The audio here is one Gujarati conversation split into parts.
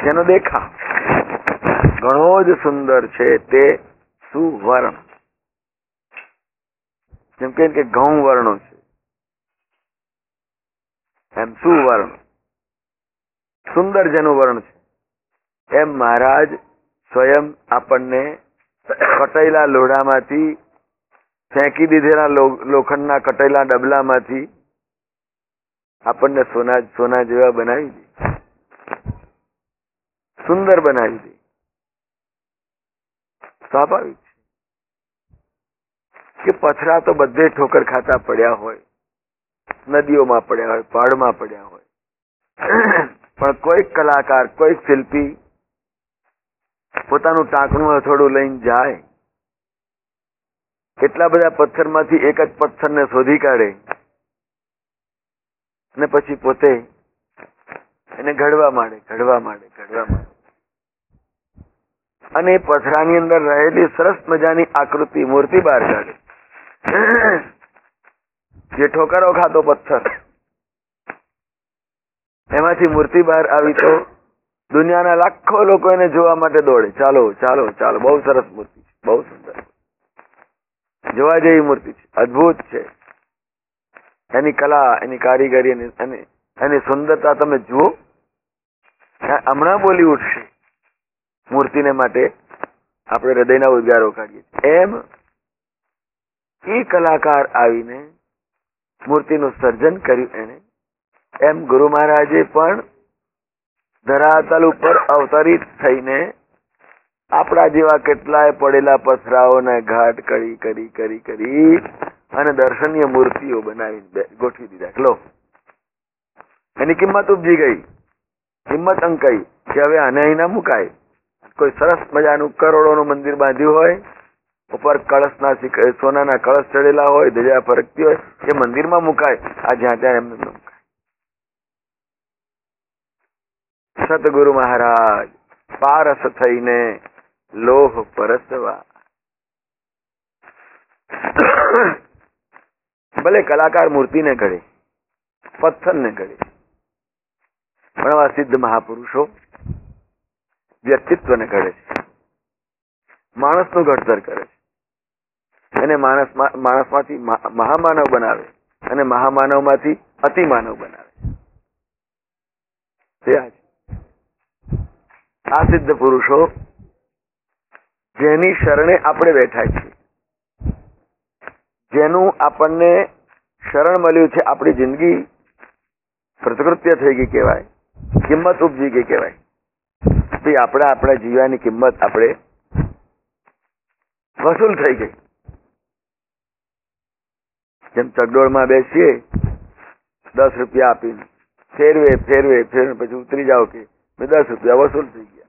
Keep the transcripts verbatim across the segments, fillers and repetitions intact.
જેનો દેખાવ ઘણો જ સુંદર છે તે સુવર્ણ. જેમ કે ઘઉં વર્ણો છે એમ સુવર્ણ સુંદર જેનું વર્ણ છે, એમ મહારાજ સ્વયં આપણને કટાયેલા લોઢામાંથી, ફેંકી દીધેલા લોખંડના કટાયેલા ડબલામાંથી આપણને સોના સોના જેવા બનાવી દે, સુંદર બનાવી દે. સ્વાભાવિક છે કે પથરા તો બધે ઠોકર ખાતા પડ્યા હોય, નદીઓમાં પડ્યા હોય, પહાડમાં પડ્યા હોય, પણ કોઈક કલાકાર, કોઈક શિલ્પી પોતાનું ટાંકણું હથોડું લઈને જાય, એટલા બધા પથ્થરમાંથી એક જ પથ્થરને શોધી કાઢે અને પછી પોતે એને ઘડવા માંડે ઘડવા માંડે ઘડવા માંડે અને એ પથરાની અંદર રહેલી સરસ મજાની આકૃતિ, મૂર્તિ બહાર કાઢે. જે ઠોકરો ખાતો પથ્થર, એમાંથી મૂર્તિ બહાર આવી તો દુનિયાના લાખો લોકો એને જોવા માટે દોડે. ચાલો ચાલો ચાલો, બહુ સરસ મૂર્તિ છે, બહુ સુંદર, જોવા જેવી મૂર્તિ છે, અદભુત છે. એની કલા, એની કારીગરી, એની એની સુંદરતા તમે જુઓ, હમણાં બોલી ઉઠશે મૂર્તિને માટે આપણે હૃદયના ઉદ્ગારો કાઢીએ. એમ એ કલાકાર આવીને મૂર્તિનું સર્જન કર્યું એને. એમ ગુરુ મહારાજે પણ ધરાતલ ઉપર અવતરિત થઈને આપણા જેવા કેટલાય પડેલા પથરાઓને ઘાટ કરી કરી કરી કરી અને દર્શનીય મૂર્તિઓ બનાવીને ગોઠવી દીધા. લો, એની કિંમત ઉપજી ગઈ, કિંમત અંકાઈ કે હવે આને અહીં ના મુકાય. કોઈ સરસ મજાનું કરોડોનું મંદિર બાંધ્યું હોય, ઉપર કળશના સોનાના કળશ ચડેલા હોય, ધજા ફરકતી હોય, એ મંદિરમાં મુકાય. આ જ્યાં ત્યાં એમને મુકાય. સતગુરુ મહારાજ પારસ થઈને લોહ પરસવા. ભલે કલાકાર મૂર્તિને ઘડે, પથ્થરને ઘડે, પણ આવા સિદ્ધ મહાપુરુષો વ્યક્તિત્વને ઘડે છે, માણસનું ઘડતર કરે છે, એને માણસ માણસમાંથી મહામાનવ બનાવે અને મહામાનવમાંથી અતિમાનવ બનાવે. આ સિદ્ધ પુરુષો જેની શરણે આપણે બેઠા છીએ, જેનું આપણને શરણ મળ્યું છે, આપણી જિંદગી કૃતકૃત્ય થઈ ગઈ કહેવાય, કિંમત ઉપજી ગઈ કહેવાય. આપણે આપણા જીવવાની કિંમત આપણે વસૂલ થઈ ગઈ. જેમ ચગડોળમાં બેસીએ, દસ રૂપિયા આપીને ફેરવે ફેરવે ફેરવે પછી ઉતરી જાઓ કે દસ રૂપિયા વસૂલ થઈ ગયા.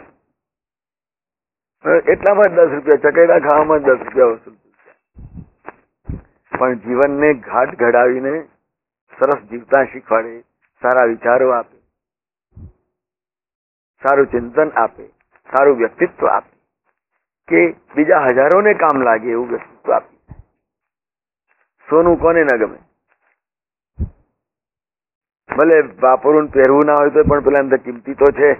એટલામાં જ દસ રૂપિયા ચકેડા ખાવામાં જ દસ રૂપિયા વસૂલ થઈ ગયા. પણ જીવનને ઘાટ ઘડાવીને સરસ જીવતા શીખવાડે, સારા વિચારો આપે, સારું ચિંતન આપે, સારું વ્યક્તિત્વ આપે કે બીજા હજારોને કામ લાગે એવું વ્યક્તિત્વ આપે. સોનું કોને ના ગમે? ભલે વાપરવું પહેરવું ના હોય તો પણ પેલા અંદર કિંમતી તો છે.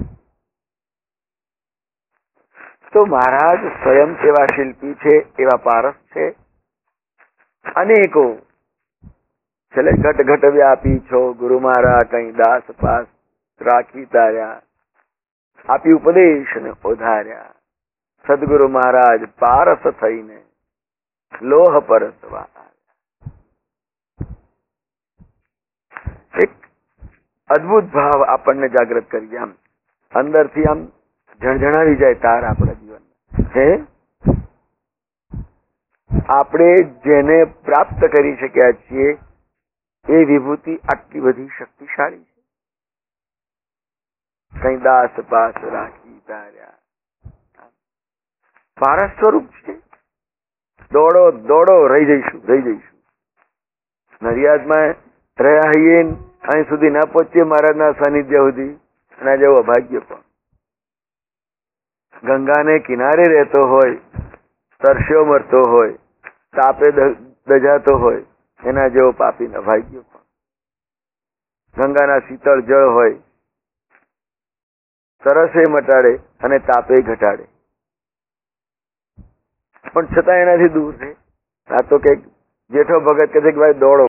તો મહારાજ સ્વયં એવા શિલ્પી છે, એવા પારસ છે. અનેકો છેલ્લે ઘટ ઘટ વ્યાપી છો ગુરુ મારા કઈ દાસ પાસ રાખી તાર્યા, આપી ઉપદેશ ને ઓધાર્યા. સદગુરુ મહારાજ પારસ થઈને લોહ પરસવા. એક અદભુત ભાવ આપણને જાગૃત કરી, આમ અંદરથી આમ જણજણાવી જાય તાર આપણા જીવનમાં. હે, આપણે જેને પ્રાપ્ત કરી શક્યા છીએ એ વિભૂતિ આટલી બધી શક્તિશાળી છે. કઈ દાસ પાસ રાખી તાર્યા, પારસ સ્વરૂપ છે. દોડો દોડો રહી જઈશું રહી જઈશું નડિયાદમાં રહ્યા હઈએ, અહીં સુધી ના પહોંચીએ મહારાજના સાનિધ્ય સુધી, અને જેવું અભાગ્ય પણ. ગંગાને કિનારે રહેતો હોય, તરસ્યો મરતો હોય, તાપે દજાતો હોય, એના જેવો પાપી અભાગ્ય પણ. ગંગાના શીતળ જળ હોય, તરસે મટાડે અને તાપે ઘટાડે, પણ છતાં એનાથી દૂર રહે. આ તો કઈક જેઠો ભગત કહે છે કે ભાઈ દોડો,